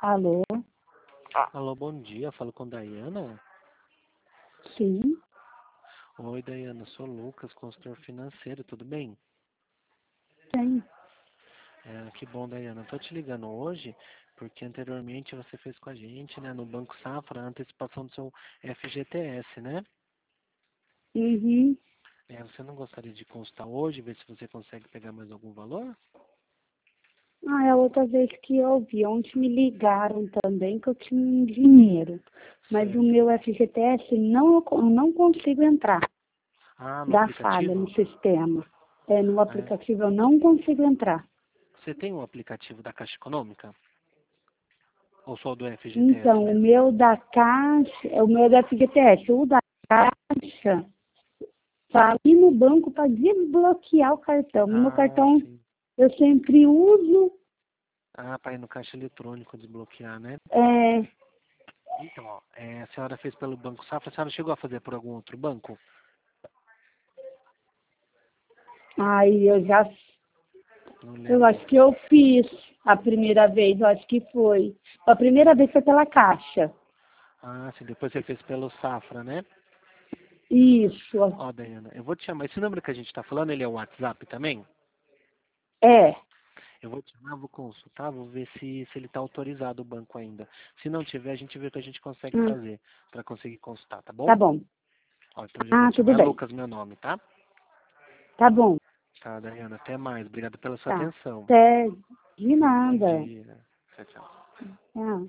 Alô? Alô, bom dia. Falo com Dayana. Sim, Oi, Dayana. Sou Lucas, consultor financeiro. Tudo bem? tem. Que bom, Dayana. Tô te ligando hoje porque anteriormente você fez com a gente, né, no Banco Safra, a antecipação do seu FGTS, né? Uhum. Você não gostaria de consultar hoje, ver se você consegue pegar mais algum valor? Ah, é a outra vez que eu vi. Ontem me ligaram também que eu tinha um dinheiro. Mas o Certo. meu FGTS eu não consigo entrar. Ah, no Dá falha no aplicativo? sistema. No É. aplicativo eu não consigo entrar. Você tem um aplicativo da Caixa Econômica? Ou só do FGTS Então, o mesmo? meu da Caixa, o meu da FGTS, o da Caixa, para ir no banco para desbloquear o cartão. No meu Ah, cartão sim. eu sempre uso. Ah, para ir no caixa eletrônico desbloquear, né? é, Então, ó, a senhora fez pelo Banco Safra, a senhora chegou a fazer por algum outro banco? Aí Não eu lembro. acho que eu fiz a primeira vez, eu acho que foi. A primeira vez foi pela Caixa. Ah, sim, depois você fez pelo Safra, né? Isso. Ó, Dayana, eu vou te chamar. Esse número que a gente tá falando, ele é o WhatsApp também? É. Eu vou te chamar, vou consultar, vou ver se ele tá autorizado o banco ainda. Se não tiver, a gente vê o que a gente consegue Hum, fazer para conseguir consultar, tá tá bom? bom. Ó, então eu já vou Ah, te chamar. tudo É bem. Lucas, meu nome, tá? Tá bom. Tá, Dayana, até mais. Obrigado pela sua Tá. atenção. Até de Bom nada. dia. Tchau, tchau. Tchau.